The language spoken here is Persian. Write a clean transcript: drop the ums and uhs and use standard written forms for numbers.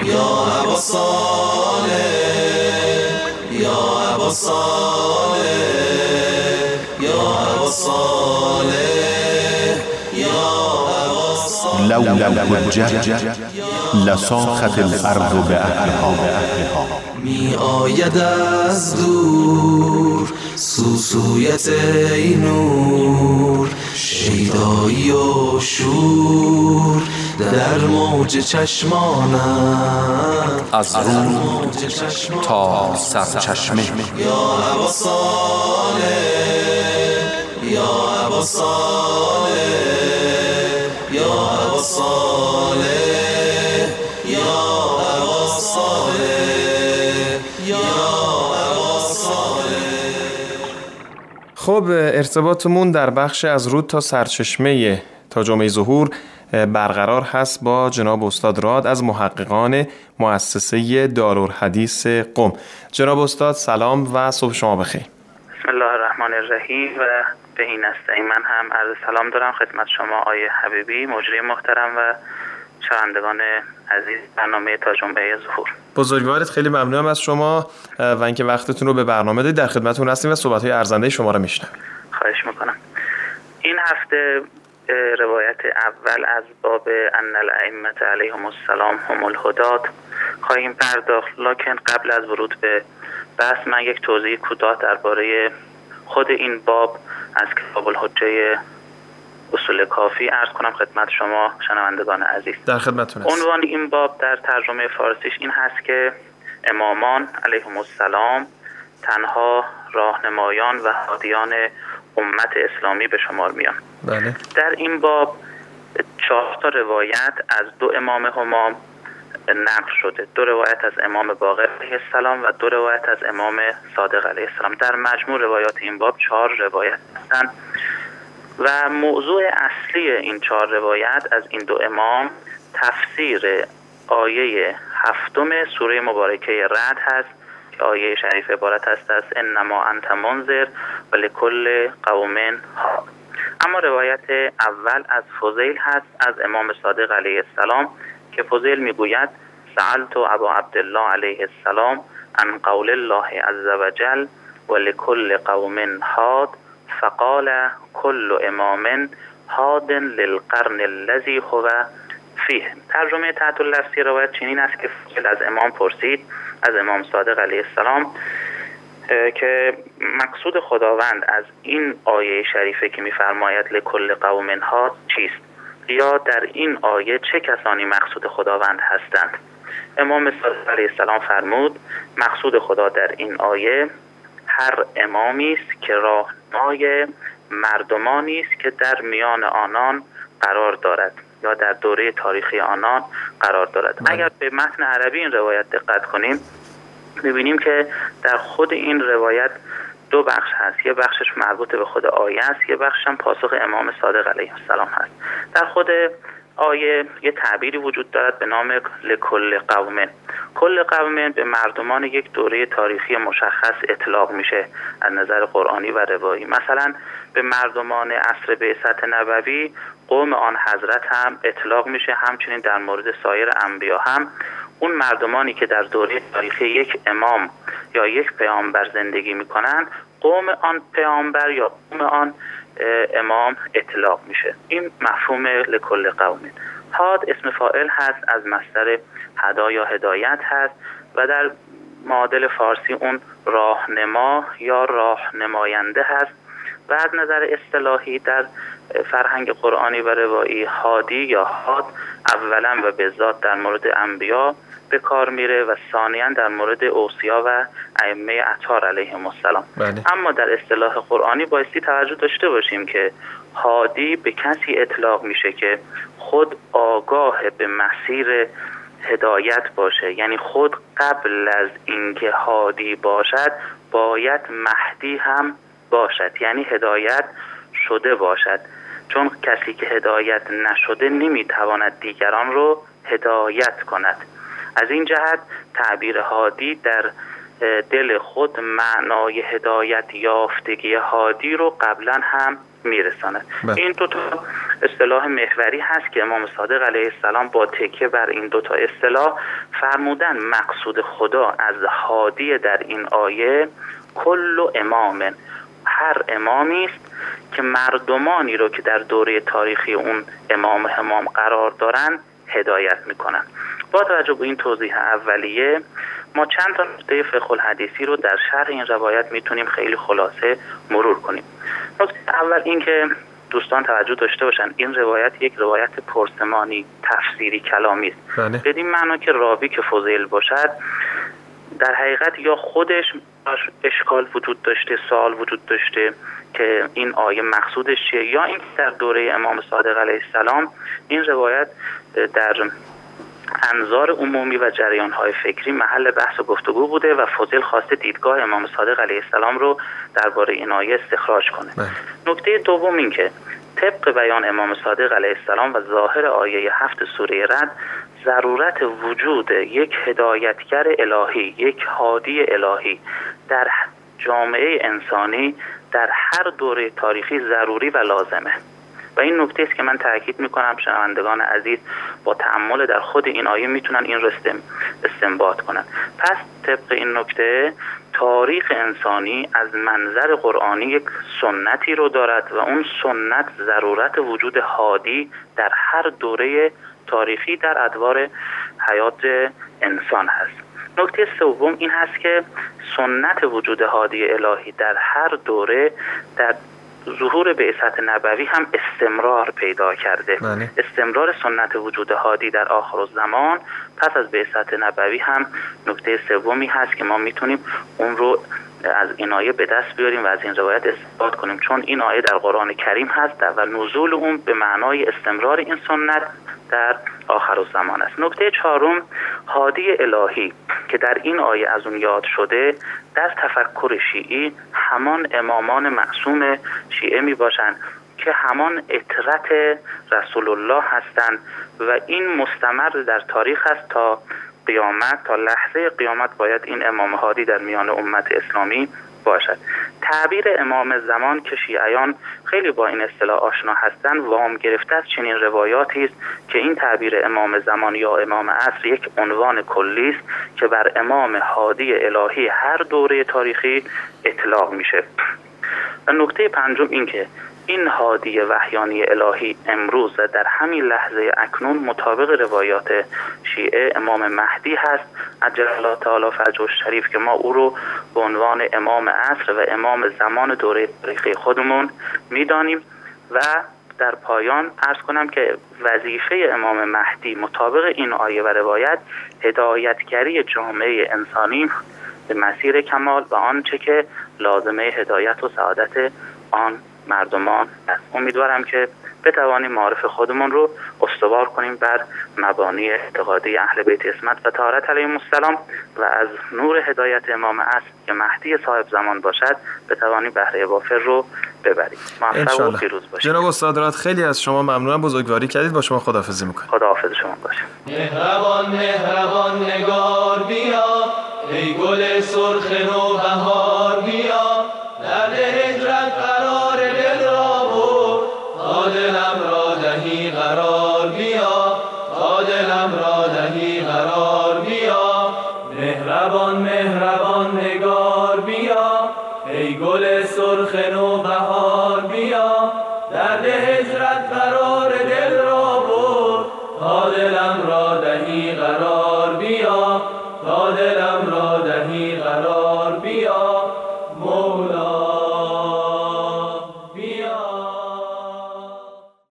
یا ابا صالح یا ابا صالح یا ابا صالح یا ابا صالح لولا الحجة لصاخت الارض بأهلها. می آید از دور سوسویت ای نور، شیدایی و شور در موج چشمانم، از رود تا سرچشمه. یا ابا صالح یا ابا صالح یا ابا صالح یا ابا صالح یا ابا صالح. خب ارتباطمون در بخش از رود تا سرچشمه تا جمعه ظهور برقرار هست با جناب استاد راد از محققان مؤسسه دارالحدیث قم. جناب استاد سلام و صبح شما بخیر. بسم الله الرحمن الرحیم و به این نستعین. من هم عرض سلام دارم خدمت شما آیه حبیبی مجری محترم و شنوندگان عزیز برنامه تا جمعه ظهور. بزرگوارت خیلی ممنونم از شما و اینکه وقتتون رو به برنامه دادید. در خدمتتون هستیم و صحبت‌های ارزنده شما رو میشنویم. خواهش میکنم. این هفته روایت اول از باب ان الائمة علیهم السلام هم الهدات خواهیم پرداخت، لکن قبل از ورود به بحث من یک توضیح کوتاه درباره خود این باب از کتاب الحجه اصول کافی عرض کنم خدمت شما شنوندگان عزیز. در خدمتتون هستم. عنوان این باب در ترجمه فارسیش این هست که امامان علیهم السلام تنها راهنمایان و هادیان امت اسلامی به شمار میان. بله. در این باب 4 روایت از 2 امام همام نقل شده، 2 روایت از امام باقر علیه السلام و 2 روایت از امام صادق علیه السلام. در مجموع روایات این باب 4 روایت هستند و موضوع اصلی این 4 روایت از این 2 امام تفسیر آیه 7 سوره مبارکه رعد هست که آیه شریف عبارت است از انما انت منذر و لکل قوم هاد. اما روایت اول از فضیل هست از امام صادق علیه السلام که فضیل میگوید سألت ابا عبدالله علیه السلام عن قول الله عز وجل و لکل قوم هاد فقال كل امام هاد للقرن الذي هو فیه. ترجمه تحت اللفظی روایت چنین است که فضیل از امام پرسید، از امام صادق علیه السلام، که مقصود خداوند از این آیه شریفه که می‌فرماید لکل قوم هاد چیست، یا در این آیه چه کسانی مقصود خداوند هستند. امام صادق علیه السلام فرمود مقصود خدا در این آیه هر امامی است که راهنمای مردمانی است که در میان آنان قرار دارد یا در دوره تاریخی آنان قرار دارد. اگر به متن عربی این روایت دقت کنیم می‌بینیم که در خود این روایت 2 بخش هست، یه بخشش مربوط به خود آیه است، یه بخشش هم پاسخ امام صادق علیه السلام هست. در خود آیه یه تعبیری وجود دارد به نام لکل قوم. کل قوم به مردمان یک دوره تاریخی مشخص اطلاق میشه از نظر قرآنی و روایی. مثلا به مردمان عصر بعثت نبوی قوم آن حضرت هم اطلاق میشه، همچنین در مورد سایر انبیا هم اون مردمانی که در دوره تاریخی یک امام یا یک پیامبر زندگی میکنن قوم آن پیامبر یا قوم آن امام اطلاق میشه. این مفهوم لکل قوم. هاد اسم فاعل هست، از مصدر هدا یا هدایت هست و در معادل فارسی اون راهنما یا راهنماینده هست و از نظر اصطلاحی در فرهنگ قرآنی و روایی هادی یا هاد اولا و به ذات در مورد انبیا به کار میره و ثانیاً در مورد اوصیا و ائمه اطهار علیهم السلام. اما در اصطلاح قرآنی بایستی توجه داشته باشیم که هادی به کسی اطلاق میشه که خود آگاه به مسیر هدایت باشه، یعنی خود قبل از اینکه هادی باشد باید مهدی هم باشد، یعنی هدایت شده باشد، چون کسی که هدایت نشده نمیتواند دیگران رو هدایت کند. از این جهت تعبیر هادی در دل خود معنای هدایت یافتگی هادی رو قبلا هم میرساند. این 2 تا اصطلاح محوری هست که امام صادق علیه السلام با تکیه بر این دوتا اصطلاح فرمودن مقصود خدا از هادی در این آیه کل امام، هر امامی است که مردمانی رو که در دوره تاریخی اون امام قرار دارن هدایت میکنن. با توجه به این توضیح اولیه ما چند تا نکته فقه الحدیثی رو در شرح این روایت میتونیم خیلی خلاصه مرور کنیم. نکته اول این که دوستان توجه داشته باشن این روایت یک روایت پرسمانی تفسیری کلامی است. بدین معنا که راوی که فضیل باشد در حقیقت یا خودش اشکال وجود داشته، سوال وجود داشته که این آیه مقصودش چیه، یا این در دوره امام صادق علیه السلام این روایت در انظار عمومی و جریان‌های فکری محل بحث و گفتگو بوده و فضیل خواسته دیدگاه امام صادق علیه السلام رو درباره این آیه استخراج کنه. نکته دوم این که طبق بیان امام صادق علیه السلام و ظاهر آیه 7 سوره رعد ضرورت وجود یک هدایتگر الهی، یک هادی الهی در جامعه انسانی در هر دوره تاریخی ضروری و لازمه و این نکته است که من تاکید میکنم شنوندگان عزیز با تأمل در خود این آیه میتونن این رو استنباط کنن. پس طبق این نکته تاریخ انسانی از منظر قرآنی یک سنتی رو دارد و اون سنت ضرورت وجود هادی در هر دوره تاریخی در ادوار حیات انسان هست. نکته سوم این هست که سنت وجود هادی الهی در هر دوره در ظهور بعثت نبوی هم استمرار پیدا کرده. استمرار سنت وجود هادی در آخر الزمان پس از بعثت نبوی هم نکته سومی هست که ما میتونیم اون رو از این آیه به دست بیاریم و از این روایت استفاده کنیم، چون این آیه در قرآن کریم هست و نزول اون به معنای استمرار این سنت در آخر الزمان است. نکته چهارم هادی الهی که در این آیه از اون یاد شده در تفکر شیعی همان امامان معصوم شیعه می باشند که همان اطرت رسول الله هستند و این مستمر در تاریخ است تا قیامت، تا لحظه قیامت باید این امام هادی در میان امت اسلامی باشد. تعبیر امام زمان که شیعیان خیلی با این اصطلاح آشنا هستند وام گرفته از چنین روایاتی است که این تعبیر امام زمان یا امام عصر یک عنوان کلی است که بر امام هادی الهی هر دوره تاریخی اطلاق میشه. و نکته پنجم این که این هادی وحیانی الهی امروز در همین لحظه اکنون مطابق روایات شیعه امام مهدی هست عجل الله تعالی فرجه الشریف که ما او رو به عنوان امام عصر و امام زمان دوره تاریخی خودمون میدانیم. و در پایان عرض کنم که وظیفه امام مهدی مطابق این آیه و روایت هدایتگری جامعه انسانی به مسیر کمال و آنچه که لازمه هدایت و سعادت آن مردمان است. امیدوارم که بتوانیم معارف خودمون رو استوار کنیم بر مبانی اعتقادی اهل بیت عصمت و طهارت علیهم السلام و از نور هدایت امام عصر که مهدی صاحب زمان باشد بتوانیم بهره وافر رو ببریم. موفق و پیروز باشید. جناب استاد راد خیلی از شما ممنونم، بزرگواری کردید. با شما خداحافظی میکنم. خداحافظ شما باشه. مهربان مهربان نگار بیا، ای گل سرخ نوبهار بیا، در هجرت قرار دل را برد، تا دلم را دهی قرار بیا، تا دلم را دهی قرار بیا. مهربان مهربان نگار بیا، ای گل سرخ نوبهار بیا، در هجرت قرار دل را برد، تا دلم را دهی قرار بیا، تا دلم را دهی قرار بیا. مولا